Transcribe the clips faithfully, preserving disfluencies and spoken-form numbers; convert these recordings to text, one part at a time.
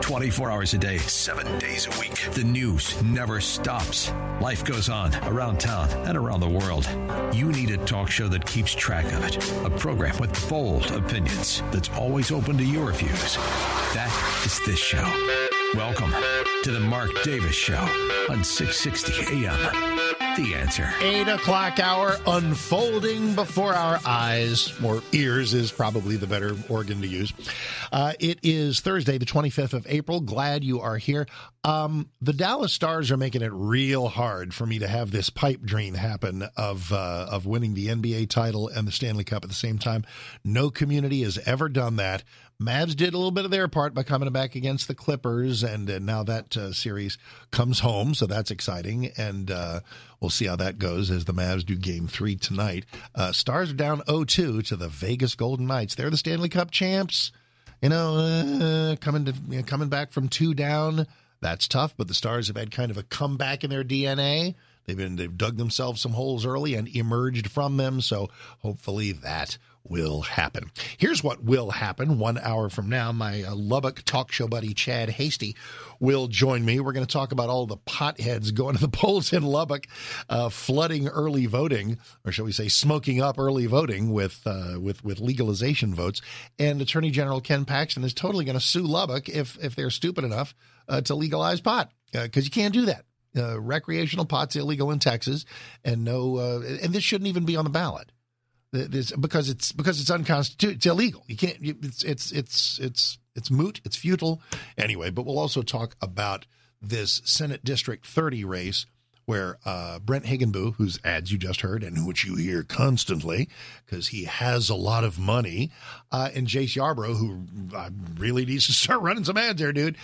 twenty-four hours a day, seven days a week. The news never stops. Life goes on around town and around the world. You need a talk show that keeps track of it. A program with bold opinions that's always open to your views. That is this show. Welcome to the Mark Davis Show on six sixty A M. The Answer. Eight o'clock hour unfolding before our eyes, or ears is probably the better organ to use. Uh, it is Thursday, the twenty-fifth of April. Glad you are here. Um, the Dallas Stars are making it real hard for me to have this pipe dream happen of uh, of winning the N B A title and the Stanley Cup at the same time. No community has ever done that. Mavs did a little bit of their part by coming back against the Clippers, and, and now that uh, series comes home, so that's exciting, and uh, we'll see how that goes as the Mavs do game three tonight. Uh, Stars are down oh two to the Vegas Golden Knights. They're the Stanley Cup champs. You know, uh, coming to you know, coming back from two down, that's tough, but the Stars have had kind of a comeback in their D N A. They've been they've dug themselves some holes early and emerged from them, so hopefully that will happen. Here's what will happen. One hour from now, my uh, Lubbock talk show buddy Chad Hasty will join me. We're going to talk about all the potheads going to the polls in Lubbock, uh, flooding early voting, or shall we say smoking up early voting with uh, with with legalization votes. And Attorney General Ken Paxton is totally going to sue Lubbock if if they're stupid enough uh, to legalize pot, because uh, you can't do that. Uh, recreational pot's illegal in Texas, and no, uh, and this shouldn't even be on the ballot. This, because it's because it's unconstitutional. It's illegal. You can't. It's it's it's it's it's moot. It's futile. Anyway, but we'll also talk about this Senate District thirty race where uh, Brent Higginbotham, whose ads you just heard and which you hear constantly because he has a lot of money, uh, and Jace Yarbrough, who uh, really needs to start running some ads there, dude,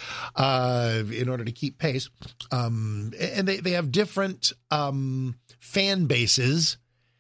uh, in order to keep pace. Um, and they they have different um, fan bases.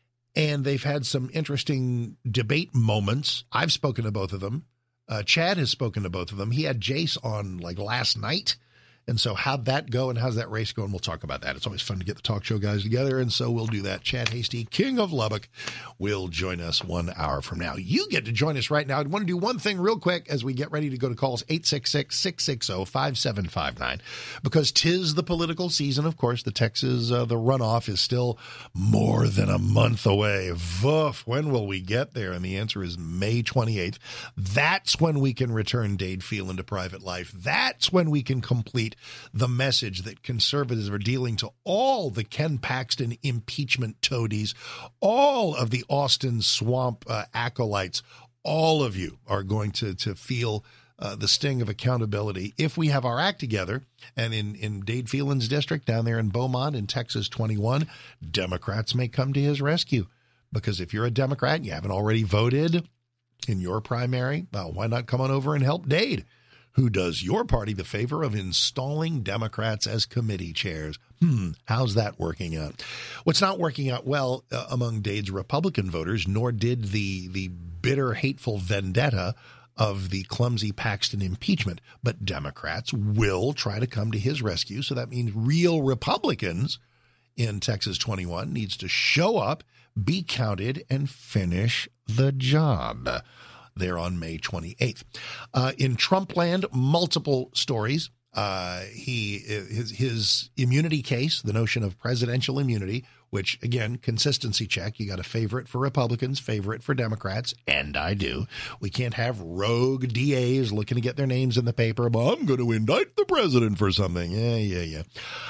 And they've had some interesting debate moments. I've spoken to both of them. Uh, Chad has spoken to both of them. He had Jace on like last night. And so how'd that go and how's that race go? And we'll talk about that. It's always fun to get the talk show guys together. And so we'll do that. Chad Hasty, King of Lubbock, will join us one hour from now. You get to join us right now. I want to do one thing real quick as we get ready to go to calls eight six six, six six zero, five seven five nine, because 'tis the political season. Of course, the Texas, uh, the runoff is still more than a month away. Voof, when will we get there? And the answer is May twenty-eighth. That's when we can return Dade Phelan into private life. That's when we can complete the message that conservatives are dealing to all the Ken Paxton impeachment toadies, all of the Austin Swamp uh, acolytes. All of you are going to, to feel uh, the sting of accountability if we have our act together. And in, in Dade Phelan's district down there in Beaumont in Texas twenty-one, Democrats may come to his rescue. Because if you're a Democrat and you haven't already voted in your primary, well, why not come on over and help Dade, who does your party the favor of installing Democrats as committee chairs. Hmm, how's that working out? What's not working out well uh, among Dade's Republican voters, nor did the the bitter, hateful vendetta of the clumsy Paxton impeachment, but Democrats will try to come to his rescue. So that means real Republicans in Texas twenty-one needs to show up, be counted, and finish the job. There on May twenty-eighth. Uh, in Trump land, multiple stories. Uh, he his, his immunity case, the notion of presidential immunity, which, again, consistency check. You got a favorite for Republicans, favorite for Democrats, and I do. We can't have rogue D As looking to get their names in the paper. But I'm going to indict the president for something. Yeah, yeah, yeah.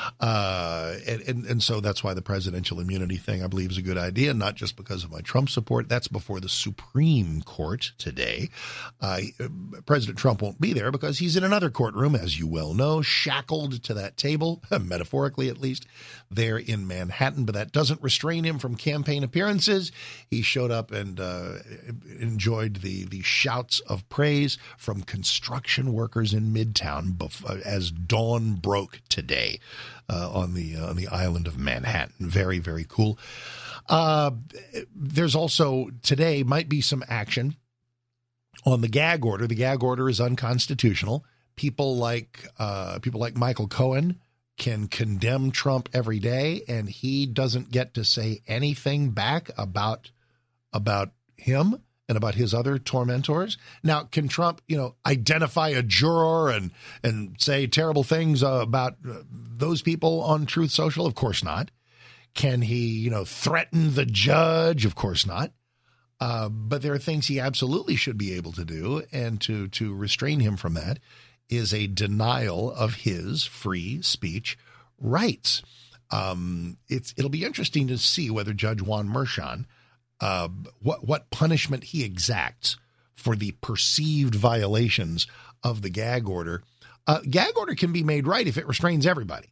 Uh, and, and, and so that's why the presidential immunity thing, I believe, is a good idea, not just because of my Trump support. That's before the Supreme Court today. Uh, President Trump won't be there because he's in another courtroom, as you well know, shackled to that table, metaphorically at least, there in Manhattan. But that doesn't restrain him from campaign appearances. He showed up and uh, enjoyed the, the shouts of praise from construction workers in Midtown bef- as dawn broke today uh, on the uh, on the island of Manhattan. Very, very cool. Uh, there's also today might be some action on the gag order. The gag order is unconstitutional. People like uh, people like Michael Cohen can condemn Trump every day, and he doesn't get to say anything back about about him and about his other tormentors. Now, can Trump, you know, identify a juror and and say terrible things uh, about uh, those people on Truth Social? Of course not. Can he, you know, threaten the judge? Of course not. Uh, but there are things he absolutely should be able to do, and to to restrain him from that is a denial of his free speech rights. Um, it's it'll be interesting to see whether Judge Juan Merchan, uh, what what punishment he exacts for the perceived violations of the gag order. Uh, gag order can be made right if it restrains everybody.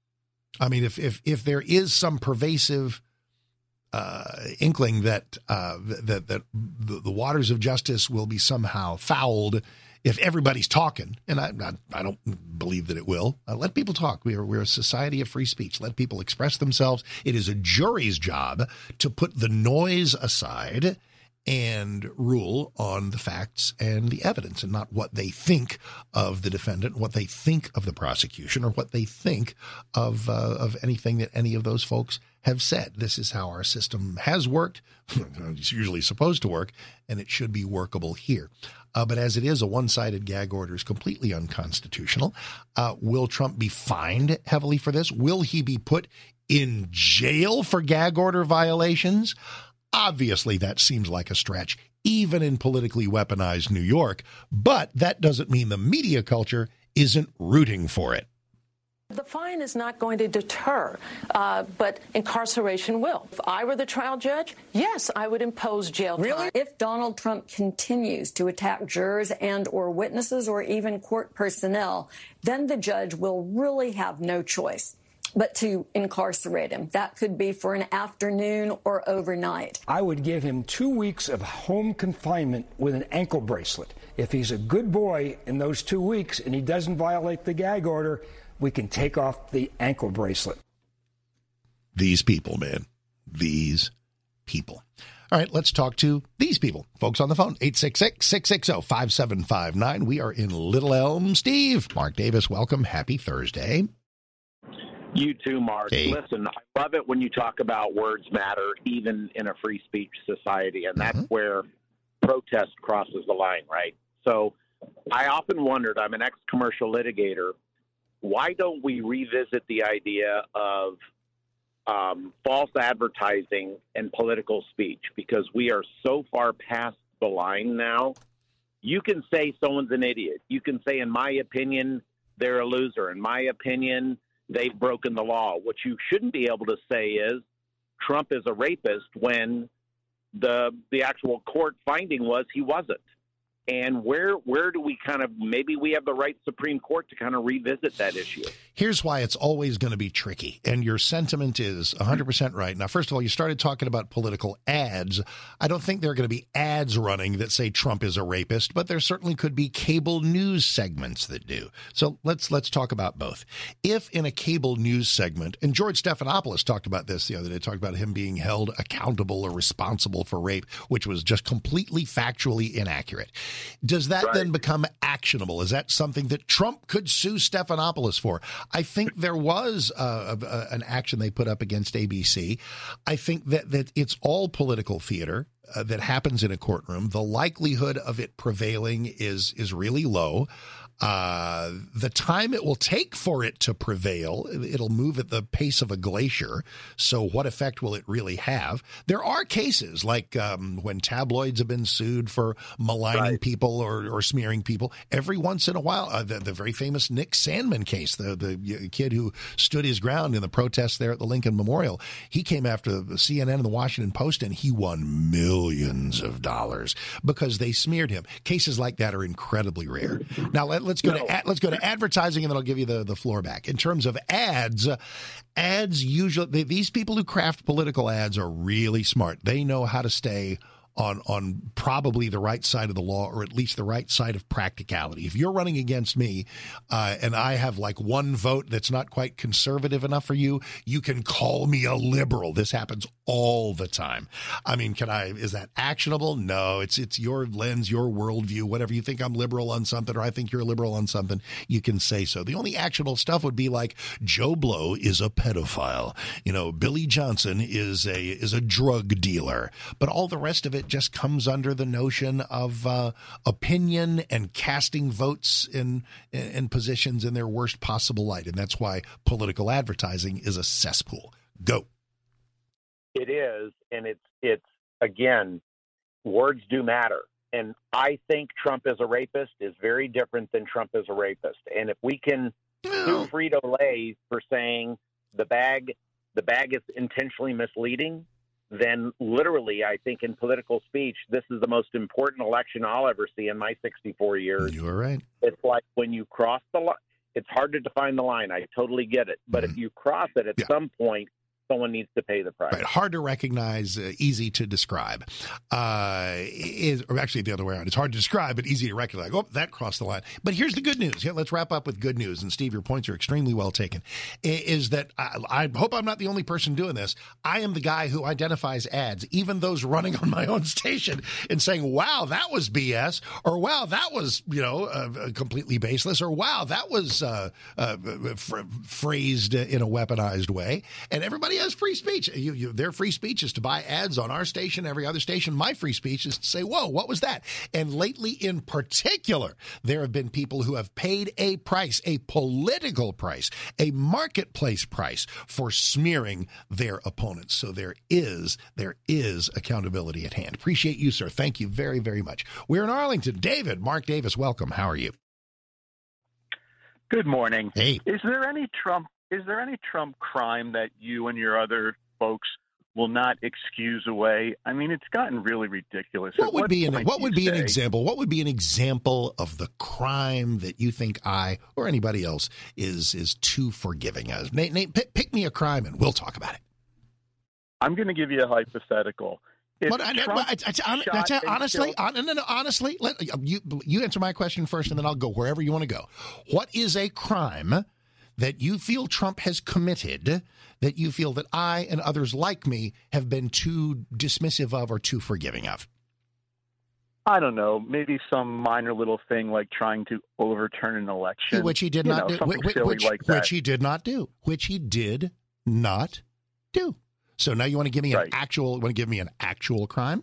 I mean, if if if there is some pervasive uh, inkling that uh, that that the, the waters of justice will be somehow fouled if everybody's talking, and I, I, I don't believe that it will, uh, let people talk. We are, we're a society of free speech. Let people express themselves. It is a jury's job to put the noise aside and rule on the facts and the evidence, and not what they think of the defendant, what they think of the prosecution, or what they think of uh, of anything that any of those folks have said. This is how our system has worked. It's usually supposed to work, and it should be workable here. Uh, but as it is, a one-sided gag order is completely unconstitutional. Uh, will Trump be fined heavily for this? Will he be put in jail for gag order violations? Obviously, that seems like a stretch, even in politically weaponized New York. But that doesn't mean the media culture isn't rooting for it. The fine is not going to deter, uh, but incarceration will. If I were the trial judge, yes, I would impose jail time. Really? If Donald Trump continues to attack jurors and or witnesses or even court personnel, then the judge will really have no choice but to incarcerate him. That could be for an afternoon or overnight. I would give him two weeks of home confinement with an ankle bracelet. If he's a good boy in those two weeks and he doesn't violate the gag order, we can take off the ankle bracelet. These people, man. These people. All right, let's talk to these people. Folks on the phone, eight six six, six six zero, five seven five nine. We are in Little Elm. Steve, Mark Davis, welcome. Happy Thursday. You too, Mark. Hey. Listen, I love it when you talk about words matter, even in a free speech society, and that's Mm-hmm. where protest crosses the line, right? So I often wondered, I'm an ex-commercial litigator, why don't we revisit the idea of um, false advertising and political speech? Because we are so far past the line now. You can say someone's an idiot. You can say, in my opinion, they're a loser. In my opinion, they've broken the law. What you shouldn't be able to say is Trump is a rapist when the the actual court finding was he wasn't. And where where do we kind of, maybe we have the right Supreme Court to kind of revisit that issue. Here's why it's always going to be tricky. And your sentiment is one hundred percent right. Now, first of all, you started talking about political ads. I don't think there are going to be ads running that say Trump is a rapist, but there certainly could be cable news segments that do. So let's let's talk about both. If in a cable news segment, and George Stephanopoulos talked about this the other day, talked about him being held accountable or responsible for rape, which was just completely factually inaccurate. Does that Right. then become actionable? Is that something that Trump could sue Stephanopoulos for? I think there was uh, a, a, an action they put up against A B C. I think that, that it's all political theater uh, that happens in a courtroom. The likelihood of it prevailing is is really low. Uh, the time it will take for it to prevail, it'll move at the pace of a glacier. So what effect will it really have? There are cases like um, when tabloids have been sued for maligning Right. people or, or smearing people. Every once in a while, uh, the, the very famous Nick Sandmann case, the, the kid who stood his ground in the protests there at the Lincoln Memorial, he came after the C N N and the Washington Post, and he won millions of dollars because they smeared him. Cases like that are incredibly rare. Now, let, let's go No. to ad, let's go to advertising, and then I'll give you the, the floor back. In terms of ads, uh, ads usually, they, these people who craft political ads are really smart. They know how to stay on on probably the right side of the law, or at least the right side of practicality. If you're running against me uh, and I have like one vote that's not quite conservative enough for you, you can call me a liberal. This happens all the time. I mean, can I, is that actionable? No, it's it's your lens, your worldview, whatever. You think I'm liberal on something, or I think you're liberal on something, you can say so. The only actionable stuff would be like Joe Blow is a pedophile. You know, Billy Johnson is a is a drug dealer. But all the rest of it, just comes under the notion of uh, opinion and casting votes in, in positions in their worst possible light. And that's why political advertising is a cesspool. Go. It is. And it's, it's again, words do matter. And I think Trump as a rapist is very different than Trump as a rapist. And if we can sue Frito-Lay for saying the bag, the bag is intentionally misleading, then literally, I think in political speech, this is the most important election I'll ever see in my sixty-four years. You are right. It's like when you cross the line, it's hard to define the line. I totally get it. But mm-hmm. if you cross it at yeah. some point, someone needs to pay the price. Right. Hard to recognize, uh, easy to describe. Uh, is or actually the other way around. It's hard to describe, but easy to recognize. Oh, that crossed the line. But here's the good news. Yeah, let's wrap up with good news. And Steve, your points are extremely well taken. Is that I, I hope I'm not the only person doing this. I am the guy who identifies ads, even those running on my own station, and saying, "Wow, that was B S," or "Wow, that was you know uh, completely baseless," or "Wow, that was uh, uh, fr- phrased in a weaponized way," and everybody has free speech. You, you, their free speech is to buy ads on our station, every other station. My free speech is to say, whoa, what was that? And lately in particular, there have been people who have paid a price, a political price, a marketplace price for smearing their opponents. So there is, there is accountability at hand. Appreciate you, sir. Thank you very, very much. We're in Arlington. David, Mark Davis, welcome. How are you? Good morning. Hey. Is there any Trump Is there any Trump crime that you and your other folks will not excuse away? I mean, it's gotten really ridiculous. What would what be an what would be say, an example? What would be an example of the crime that you think I or anybody else is is too forgiving of? Nate, Nate, pick, pick me a crime and we'll talk about it. I'm going to give you a hypothetical. If But, I, I, I, I, honestly, on, no, no, honestly, let, you you answer my question first, and then I'll go wherever you want to go. What is a crime that you feel Trump has committed that you feel that I and others like me have been too dismissive of or too forgiving of? I don't know, maybe some minor little thing like trying to overturn an election. Which he did you not know, do. Which, which, like which he did not do. Which he did not do. So now you want to give me right. an actual, want to give me an actual crime?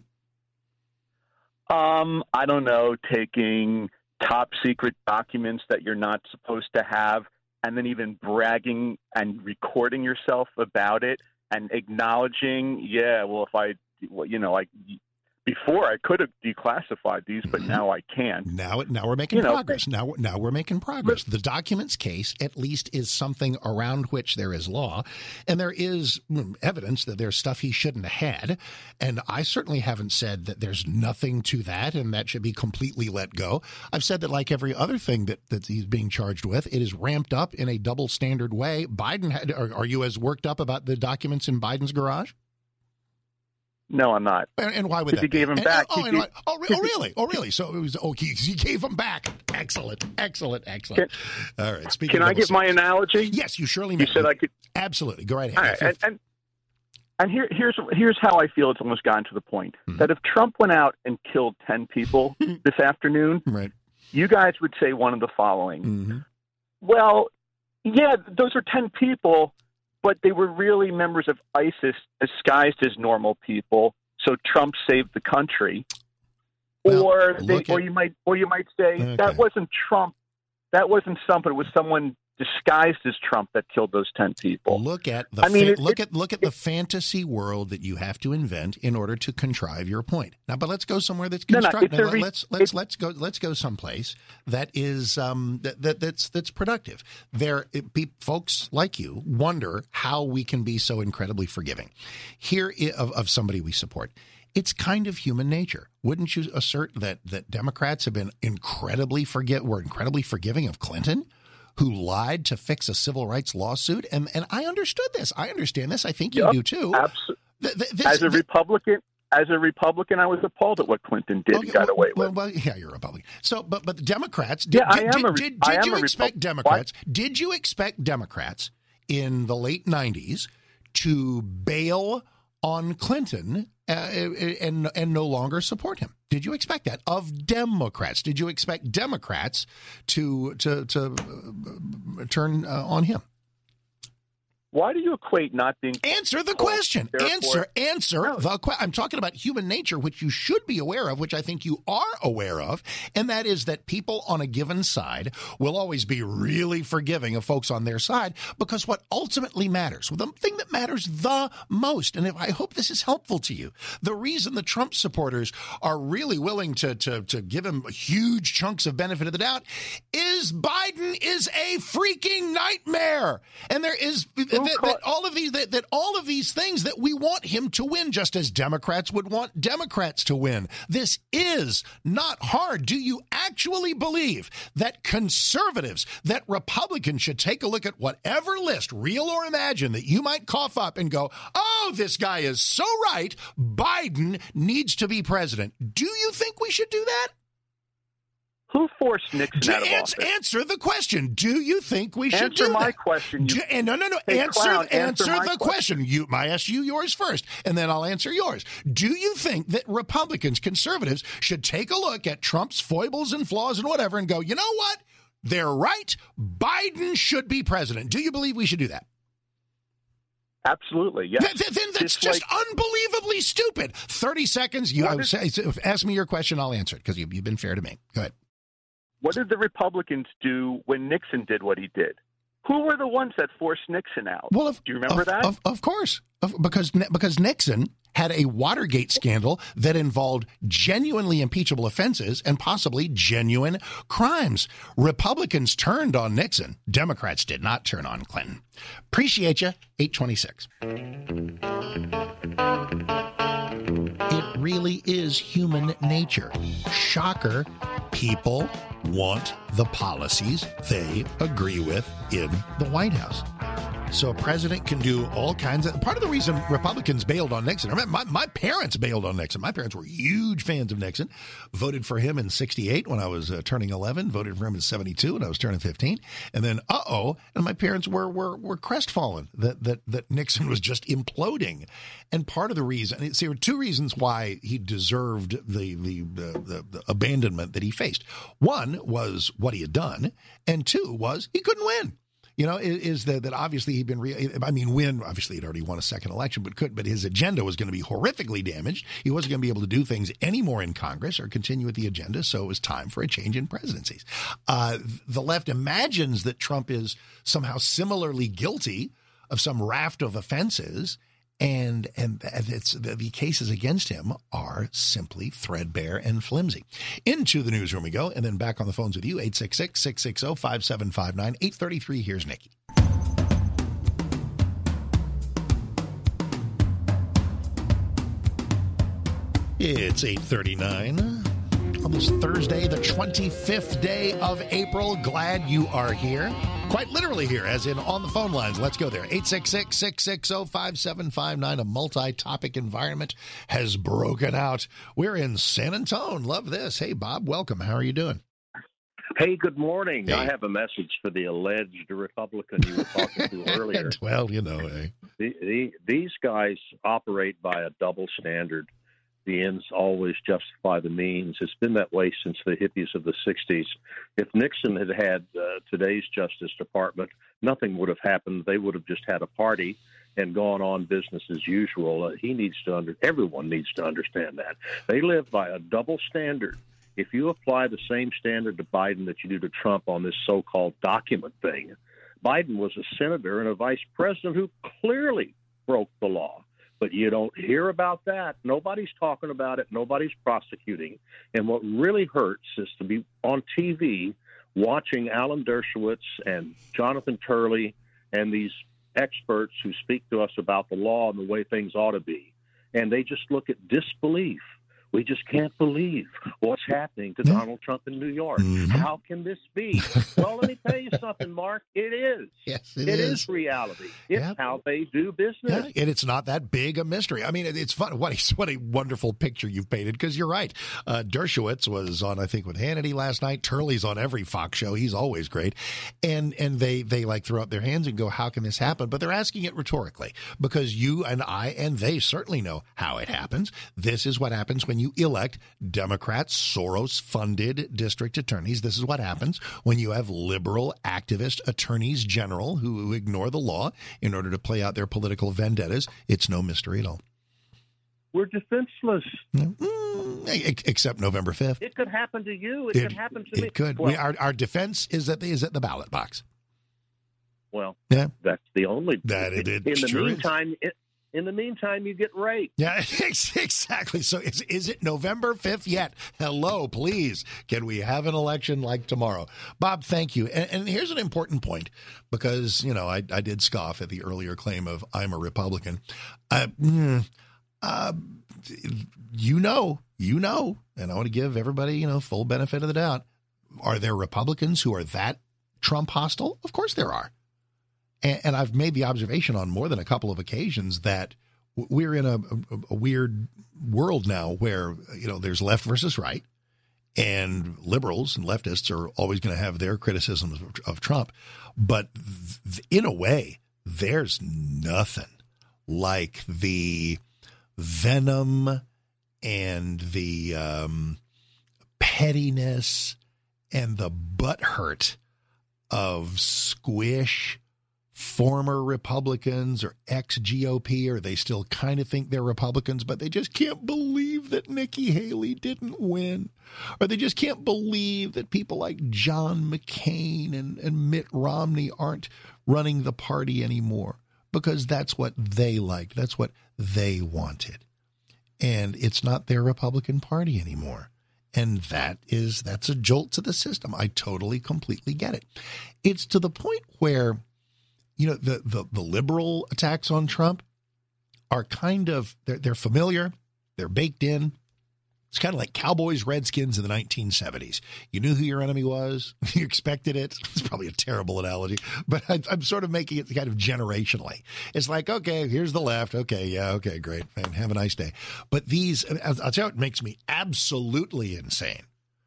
Um, I don't know, taking top secret documents that you're not supposed to have, and then even bragging and recording yourself about it and acknowledging, yeah, well, if I, well, you know, like before I could have declassified these, but mm-hmm. now I can't. Now, now we're making you know, progress. Now, now we're making progress. The documents case, at least, is something around which there is law, and there is evidence that there's stuff he shouldn't have had. And I certainly haven't said that there's nothing to that, and that should be completely let go. I've said that, like every other thing that, that he's being charged with, it is ramped up in a double standard way. Biden had. Are, are you as worked up about the documents in Biden's garage? No, I'm not. And, and why would that? He gave them and, back. Oh, he, and, oh, oh, really? Oh, really? So it was. Oh, he, he gave them back. Excellent, excellent, excellent. Can, All right. Speaking. Can I give my analogy? Yes, you surely may. You said I could. Absolutely. Go right ahead. All right, and, and, and here, here's here's how I feel it's almost gotten to the point mm-hmm. that if Trump went out and killed ten people this afternoon, right. you guys would say one of the following. Mm-hmm. Well, yeah, those are ten people, but they were really members of ISIS disguised as normal people. So Trump saved the country, well, or they, at, or you might, or you might say okay. that wasn't Trump. That wasn't something. It was someone disguised as Trump that killed those ten people. Look at the I mean, fa- it, look it, at look at it, the fantasy world that you have to invent in order to contrive your point. Now, but let's go somewhere that's constructive. No, no, re- let's let's it, let's go let's go someplace that is um, that, that that's that's productive. There, it, be, folks like you wonder how we can be so incredibly forgiving. Here of, of somebody we support. It's kind of human nature. Wouldn't you assert that that Democrats have been incredibly forget were incredibly forgiving of Clinton, who lied to fix a civil rights lawsuit? And and I understood this. I understand this. I think you yep, do too. Absolutely. Th- th- this, as a th- Republican, as a Republican, I was appalled at what Clinton did. Okay, and got well, away well, with. well, yeah, you're a Republican. So, but but the Democrats. Did, yeah, I did, am a, did, did, I did am you a expect Repu- Democrats? What? Did you expect Democrats in the late nineties to bail on Clinton uh, and and no longer support him? Did you expect that of Democrats? Did you expect Democrats to to to uh, turn uh, on him? Why do you equate not being answer the question? Therefore, answer, answer no. the question. I'm talking about human nature, which you should be aware of, which I think you are aware of, and that is that people on a given side will always be really forgiving of folks on their side, because what ultimately matters, the thing that matters the most, and if, I hope this is helpful to you, the reason the Trump supporters are really willing to to to give him huge chunks of benefit of the doubt is Biden is a freaking nightmare, and there is. That, that all of these that, that all of these things that we want him to win, just as Democrats would want Democrats to win. This is not hard. Do you actually believe that conservatives, that Republicans should take a look at whatever list, real or imagined, that you might cough up and go, oh, this guy is so right, Biden needs to be president? Do you think we should do that? Who forced Nixon do, out of answer, office? Answer the question. Do you think we should answer do that? Answer my question. You, do, and no, no, no. hey, answer clown, answer, answer the question. question. You, I ask you yours first, and then I'll answer yours. Do you think that Republicans, conservatives, should take a look at Trump's foibles and flaws and whatever and go, you know what? They're right. Biden should be president. Do you believe we should do that? Absolutely, yes. Th- then that's it's just like, unbelievably stupid. thirty seconds. You is, say, ask me your question. I'll answer it because you, you've been fair to me. Go ahead. What did the Republicans do when Nixon did what he did? Who were the ones that forced Nixon out? Well, of, do you remember of, that? Of, of course, of, because because Nixon had a Watergate scandal that involved genuinely impeachable offenses and possibly genuine crimes. Republicans turned on Nixon. Democrats did not turn on Clinton. Appreciate you. eight twenty-six. It really is human nature. Shocker. People want the policies they agree with in the White House. So a president can do all kinds of... Part of the reason Republicans bailed on Nixon... I mean, my, my parents bailed on Nixon. My parents were huge fans of Nixon. Voted for him in sixty-eight when I was uh, turning eleven. Voted for him in seventy-two when I was turning fifteen. And then, uh-oh, and my parents were were, were crestfallen that, that, that Nixon was just imploding. And part of the reason... See, there were two reasons why he deserved the, the, the, the, the abandonment that he faced. One was what he had done, and two was he couldn't win. You know, is, is that, that obviously he'd been, re- I mean, win, obviously he'd already won a second election, but could, but his agenda was going to be horrifically damaged. He wasn't going to be able to do things anymore in Congress or continue with the agenda. So it was time for a change in presidencies. Uh, the left imagines that Trump is somehow similarly guilty of some raft of offenses. And and it's, the, the cases against him are simply threadbare and flimsy. Into the newsroom we go, and then back on the phones with you, eight six six, six six zero, five seven five nine, eight thirty-three. Here's Nikki. It's eight thirty-nine. On this Thursday, the twenty-fifth day of April. Glad you are here. Quite literally here, as in on the phone lines. Let's go there. eight six six, six six zero, five seven five nine. A multi-topic environment has broken out. We're in San Antonio. Love this. Hey, Bob, welcome. How are you doing? Hey, good morning. Hey. I have a message for the alleged Republican you were talking to earlier. Well, you know, eh? The, the, these guys operate by a double standard. The ends always justify the means. It's been that way since the hippies of the sixties. If Nixon had had uh, today's Justice Department, nothing would have happened. They would have just had a party and gone on business as usual. Uh, he needs to under everyone needs to understand that. They live by a double standard. If you apply the same standard to Biden that you do to Trump on this so-called document thing, Biden was a senator and a vice president who clearly broke the law. But you don't hear about that. Nobody's talking about it. Nobody's prosecuting. And what really hurts is to be on T V watching Alan Dershowitz and Jonathan Turley and these experts who speak to us about the law and the way things ought to be. And they just look at disbelief. We just can't believe what's happening to Donald Trump in New York. Mm-hmm. How can this be? Well, let me tell you something, Mark. It is. Yes, it, it is. is reality. It's yeah. how they do business. Yeah, and it's not that big a mystery. I mean, it's fun. What a, what a wonderful picture you've painted, because you're right. Uh, Dershowitz was on, I think, with Hannity last night. Turley's on every Fox show. He's always great. And and they, they like throw up their hands and go, how can this happen? But they're asking it rhetorically, because you and I and they certainly know how it happens. This is what happens when you elect Democrats, Soros-funded district attorneys. This is what happens when you have liberal activist attorneys general who, who ignore the law in order to play out their political vendettas. It's no mystery at all. We're defenseless. Mm, except November fifth. It could happen to you. It, it could happen to it me. It could. Well, we, our, our defense is at, the, is at the ballot box. Well, yeah. that's the only. That it, it in the sure meantime, it, in the meantime, you get raped. Yeah, exactly. So is, is it November fifth yet? Hello, please. Can we have an election like tomorrow? Bob, thank you. And, and here's an important point, because, you know, I, I did scoff at the earlier claim of I'm a Republican. Uh, mm, uh, you know, you know, and I want to give everybody, you know, full benefit of the doubt. Are there Republicans who are that Trump hostile? Of course there are. And, and I've made the observation on more than a couple of occasions that we're in a, a, a weird world now where, you know, there's left versus right, and liberals and leftists are always going to have their criticisms of, of Trump. But th- in a way, there's nothing like the venom and the um, pettiness and the butthurt of squish former Republicans or ex-G O P, or they still kind of think they're Republicans, but they just can't believe that Nikki Haley didn't win. Or they just can't believe that people like John McCain and, and Mitt Romney aren't running the party anymore, because that's what they liked. That's what they wanted. And it's not their Republican Party anymore. And that is, that's a jolt to the system. I totally, completely get it. It's to the point where, you know, the, the, the liberal attacks on Trump are kind of, they're, they're familiar. They're baked in. It's kind of like Cowboys, Redskins in the nineteen seventies. You knew who your enemy was. You expected it. It's probably a terrible analogy, but I, I'm sort of making it kind of generationally. It's like, okay, here's the left. Okay, yeah, okay, great. And have a nice day. But these, I'll tell you what makes me absolutely insane.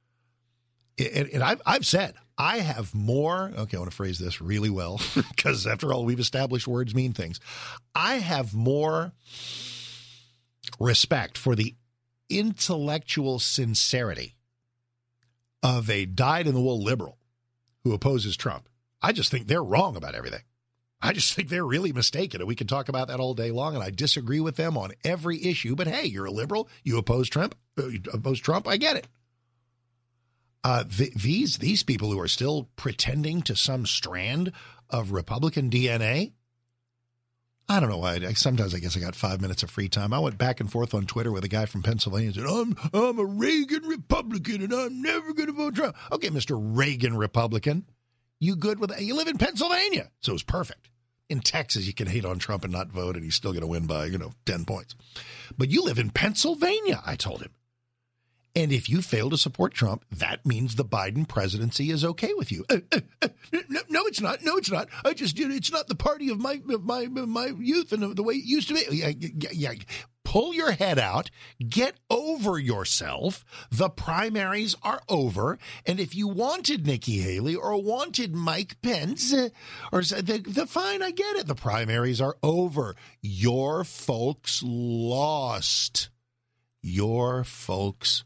And, and I've, I've said, I have more, okay, I want to phrase this really well, because after all, we've established words mean things. I have more respect for the intellectual sincerity of a dyed-in-the-wool liberal who opposes Trump. I just think they're wrong about everything. I just think they're really mistaken, and we can talk about that all day long, and I disagree with them on every issue. But hey, you're a liberal, you oppose Trump, you oppose Trump, I get it. Uh, th- these these people who are still pretending to some strand of Republican D N A, I don't know why. I, sometimes I guess I got five minutes of free time. I went back and forth on Twitter with a guy from Pennsylvania and said, I'm, I'm a Reagan Republican and I'm never going to vote Trump. Okay, Mister Reagan Republican, you good with that? You live in Pennsylvania, so it's perfect. In Texas, you can hate on Trump and not vote, and he's still going to win by, you know, ten points. But you live in Pennsylvania, I told him. And if you fail to support Trump, that means the Biden presidency is okay with you. Uh, uh, uh, no, no, it's not. No, it's not. I just, you know, it's not the party of my of my of my youth and the way it used to be. Yeah, yeah, yeah. Pull your head out. Get over yourself. The primaries are over. And if you wanted Nikki Haley or wanted Mike Pence, uh, or the, the fine, I get it. The primaries are over. Your folks lost. Your folks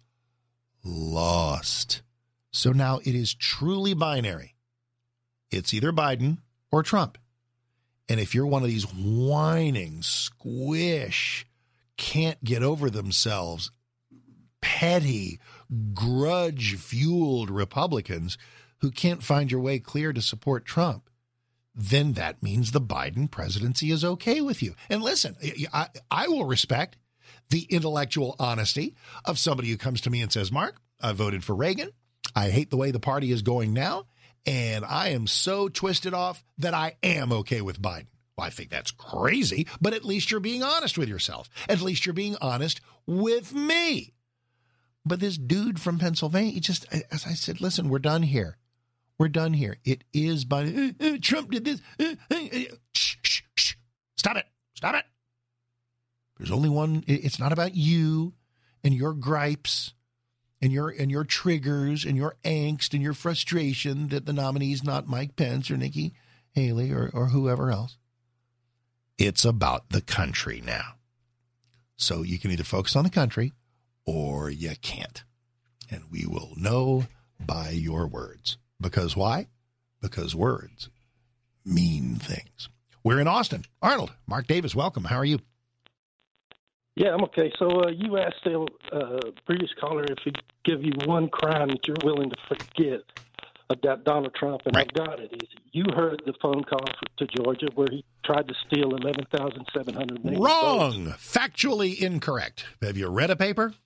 lost. So now it is truly binary. It's either Biden or Trump. And if you're one of these whining, squish, can't get over themselves, petty, grudge-fueled Republicans who can't find your way clear to support Trump, then that means the Biden presidency is okay with you. And listen, I, I will respect the intellectual honesty of somebody who comes to me and says, Mark, I voted for Reagan. I hate the way the party is going now. And I am so twisted off that I am okay with Biden. Well, I think that's crazy, but at least you're being honest with yourself. At least you're being honest with me. But this dude from Pennsylvania, he just, as I said, listen, we're done here. We're done here. It is Biden. Uh, uh, Trump did this. Uh, uh, uh, shh, shh, shh. Stop it. Stop it. There's only one. It's not about you and your gripes and your and your triggers and your angst and your frustration that the nominee is not Mike Pence or Nikki Haley or, or whoever else. It's about the country now. So you can either focus on the country or you can't. And we will know by your words. Because why? because words mean things. We're in Austin. Arnold, Mark Davis, welcome. How are you? Yeah, I'm okay. So uh, you asked the uh, previous caller if he'd give you one crime that you're willing to forget about Donald Trump, and right. I've got it. Is you heard the phone call to Georgia where he tried to steal eleven thousand seven hundred million Wrong. votes? Factually incorrect. Have you read a paper?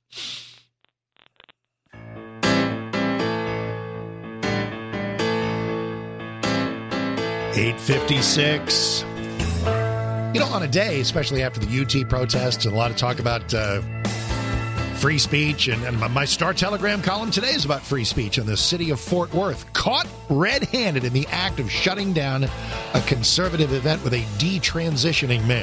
eight fifty-six. You know, on a day, especially after the U T protests and a lot of talk about uh, free speech, and, and my Star Telegram column today is about free speech in the city of Fort Worth, caught red-handed in the act of shutting down a conservative event with a detransitioning man.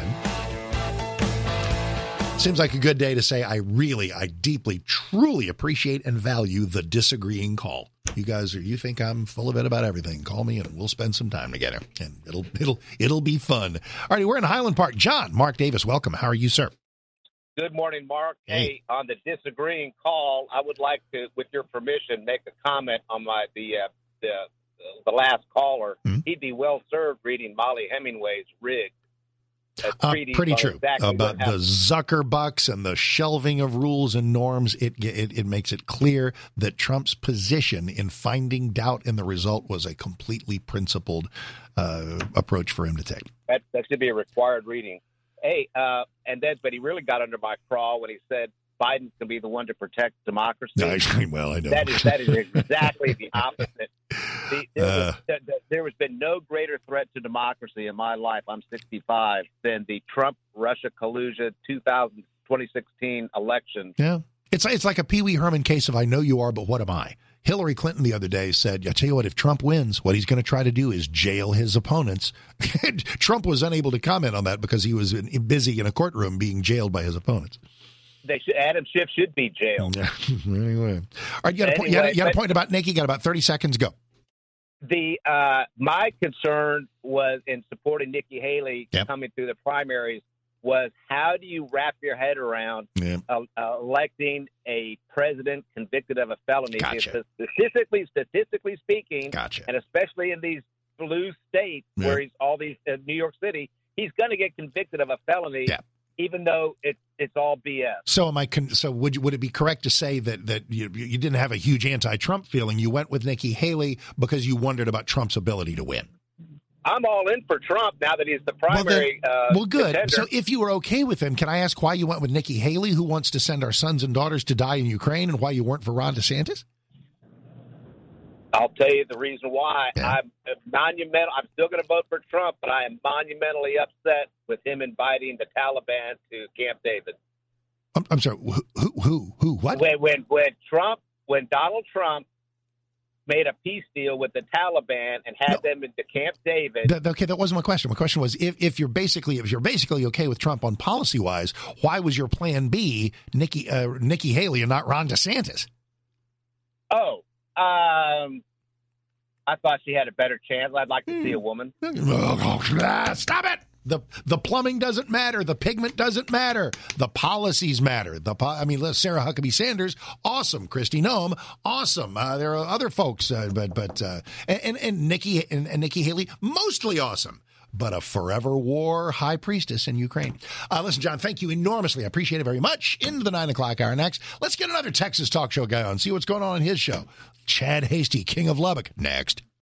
Seems like a good day to say I really, I deeply, truly appreciate and value the disagreeing call. You guys are, you think I'm full of it about everything. Call me and we'll spend some time together and it'll, it'll, it'll be fun. All righty. We're in Highland Park. John, Mark Davis, welcome. How are you, sir? Good morning, Mark. Hey. Hey, on the disagreeing call, I would like to, with your permission, make a comment on my the uh, the the last caller. Mm-hmm. He'd be well served reading Molly Hemingway's Rig. Uh, pretty true exactly about the Zuckerbucks and the shelving of rules and norms. It, it it makes it clear that Trump's position in finding doubt in the result was a completely principled uh, approach for him to take. That, that should be a required reading. Hey, uh, and then, but he really got under my craw when he said Biden's going to be the one to protect democracy. No, actually, well, I know that is that is exactly the opposite. The, there, Uh. was, there, there has been no greater threat to democracy in my life. I'm sixty-five than the Trump-Russia collusion twenty sixteen election. Yeah, it's it's like a Pee Wee Herman case of I know you are, but what am I? Hillary Clinton the other day said, I tell you what, if Trump wins, what he's going to try to do is jail his opponents. Trump was unable to comment on that because he was busy in a courtroom being jailed by his opponents. They should, Adam Schiff should be jailed. Yeah. Anyway. All right, you got, a, point, you, got a, you got a point about Nikki. You got about thirty seconds. Go. The uh, my concern was in supporting Nikki Haley yep. coming through the primaries was how do you wrap your head around yeah. uh, uh, electing a president convicted of a felony? Gotcha. Because statistically, statistically speaking, gotcha. and especially in these blue states yeah. where he's all these uh, New York City, he's going to get convicted of a felony. Yeah. Even though it's it's all B S. So am I? Con- so would you, would it be correct to say that that you, you didn't have a huge anti-Trump feeling? You went with Nikki Haley because you wondered about Trump's ability to win. I'm all in for Trump now that he's the primary. Well, then, uh, well good. contender. So if you were okay with him, can I ask why you went with Nikki Haley, who wants to send our sons and daughters to die in Ukraine, and why you weren't for Ron DeSantis? I'll tell you the reason why. Yeah. I'm monumental. I'm still going to vote for Trump, but I am monumentally upset with him inviting the Taliban to Camp David. I'm, I'm sorry. Who? Who? Who? who what? When, when when Trump, when Donald Trump made a peace deal with the Taliban and had No. them into Camp David. That, okay, that wasn't my question. My question was if, if you're basically if you're basically okay with Trump on policy wise, why was your plan B Nikki uh, Nikki Haley and not Ron DeSantis? Oh. Um, I thought she had a better chance. I'd like to see a woman. Stop it! The the plumbing doesn't matter. The pigment doesn't matter. The policies matter. The po- I mean, Sarah Huckabee Sanders, awesome. Kristi Noem, awesome. Uh, there are other folks, uh, but but uh, and and Nikki and, and Nikki Haley, mostly awesome. But a forever war high priestess in Ukraine. Uh, listen, John, thank you enormously. I appreciate it very much. Into the nine o'clock hour next. Let's get another Texas talk show guy on, see what's going on in his show. Chad Hasty, King of Lubbock, next.